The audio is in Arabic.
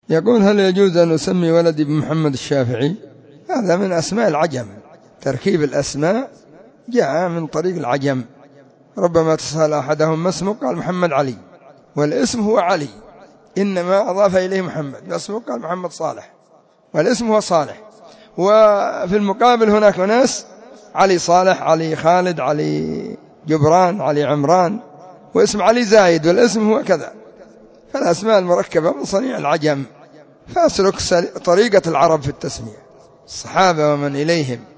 يقول: هل يجوز أن أسمي ولدي بمحمد الشافعي؟ هذا من أسماء العجم، تركيب الأسماء جاء من طريق العجم. ربما تسأل أحدهم ما اسمه؟ قال محمد علي، والاسم هو علي، إنما أضاف إليه محمد. ما اسمه؟ قال محمد صالح، والاسم هو صالح. وفي المقابل هناك ناس علي صالح، علي خالد، علي جبران، علي عمران، واسم علي زايد والاسم هو كذا. فالأسماء المركبة من صنيع العجم، فاسلك طريقة العرب في التسمية، الصحابة ومن إليهم.